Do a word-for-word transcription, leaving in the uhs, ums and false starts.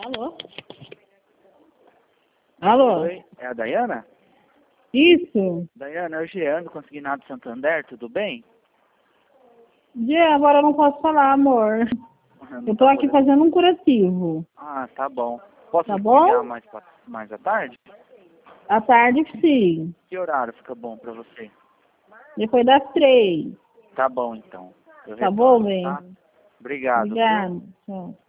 Alô? Alô? Oi, é a Dayana? Isso. Dayana, é o Jean do Consignado Santander, tudo bem? Dia, agora eu não posso falar, amor. Não Eu tô tá aqui podendo. fazendo um curativo. Ah, tá bom. Posso Tá te bom? ligar mais, pra- mais à tarde? À tarde, sim. Que horário fica bom pra você? Depois das três. Tá bom, então. Eu Tá bom, retorno, bem? tá? Obrigado, viu? Obrigada. Tchau.